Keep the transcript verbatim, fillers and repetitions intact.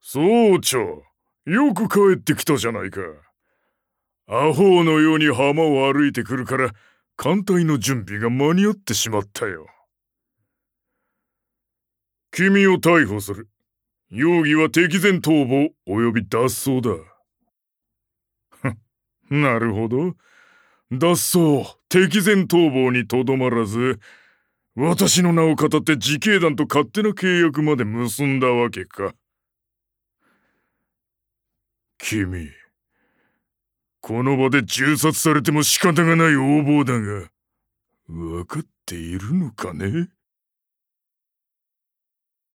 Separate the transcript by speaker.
Speaker 1: 総長、よく帰ってきたじゃないか。アホのように浜を歩いてくるから、艦隊の準備が間に合ってしまったよ。君を逮捕する。容疑は敵前逃亡及び脱走だ。なるほど。脱走、敵前逃亡にとどまらず、私の名を語って自警団と勝手な契約まで結んだわけか。君、この場で銃殺されても仕方がない横暴だが、分かっているのかね？